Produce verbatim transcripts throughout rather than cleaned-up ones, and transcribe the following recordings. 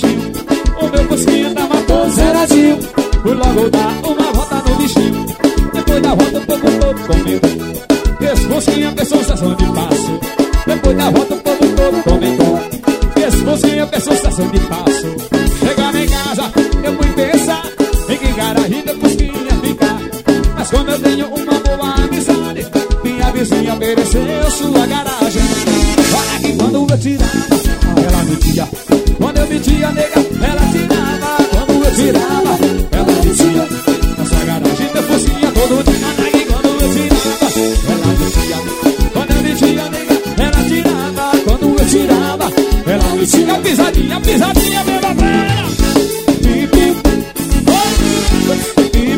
bichinho. O meu fusquinha tava todo zeradinho. Fui logo dar uma volta no bichinho. Depois da volta o povo todo comendo. Esse fusquinha pensou sensação de passo. Depois da volta o povo todo comentou. Esse fusquinha pensou sensação de passo. Chegando em casa eu fui pensar em que garagem do fusquinha ficar. Mas como eu tenho uma boa amizade, minha vizinha mereceu sua garagem. Olha que quando eu tirava, ela metia. Quando eu metia, nega, ela tirava. Quando eu tirava, ela metia. Na sua garagem eu fusquinha todo dia. Olha que quando eu tirava, ela metia. Quando eu metia, nega, ela tirava. Quando eu tirava, ela metia. Pisadinha, pisadinha, meu velha. Bip, bip, bip, bip,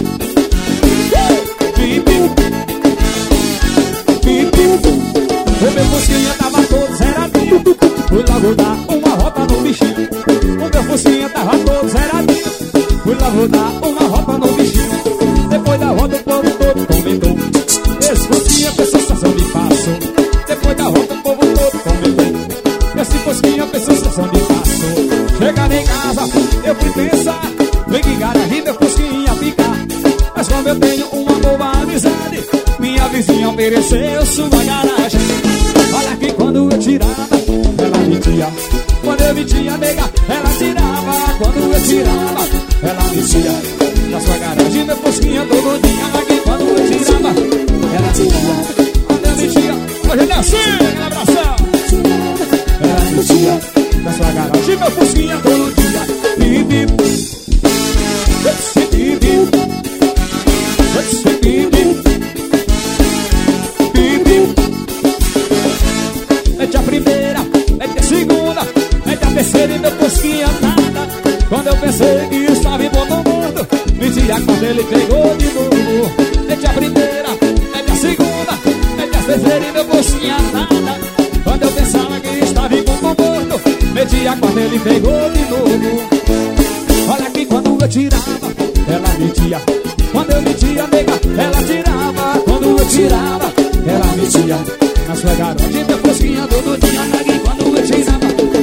bip, bip, bip. O meu fusquinha tava todo zeradinho. Fui logo dar uma volta no bichinho. O meu fusquinha tava todo zeradinho. Fui logo dar uma volta no bichinho. Depois da volta o povo todo comentou. Esse fusquinha fez sensação de passo. Depois da volta o povo todo comentou. Esse fusquinha fez sensação de passo. Chegando em casa eu fui pensar em que garagem meu fusquinha ficar. Mas como eu tenho uma boa amizade, minha vizinha mereceu sua garagem. Olha que quando eu tirava, ela metia. Quando eu metia, nega, ela tirava. Quando eu tirava, ela metia. Na sua garagem, meu fusquinha todo dia. Olha que quando eu tirava, ela metia. Quando eu metia, hoje é assim, um abração. Ela metia. Na sua garagem, meu fusquinha todo dia. Bip, bip, bip, bip, bip, bip, bip. Mete a primeira, mete a segunda, mete a terceira e meu fusquinha nada. Quando eu pensei que estava em bom mundo, meti a quarta, ele pegou de novo. Mete a primeira, mete a segunda, mete a terceira e meu fusquinha nada. Quando eu pensava que estava em bom mundo, meti a quarta, ele pegou de novo. Olha que quando eu tirava, ela metia. Quando eu metia, nega, ela tirava. Quando eu tirava, ela metia. Na sua garagem, meu fusquinha todo dia. Olha que quando eu tirava,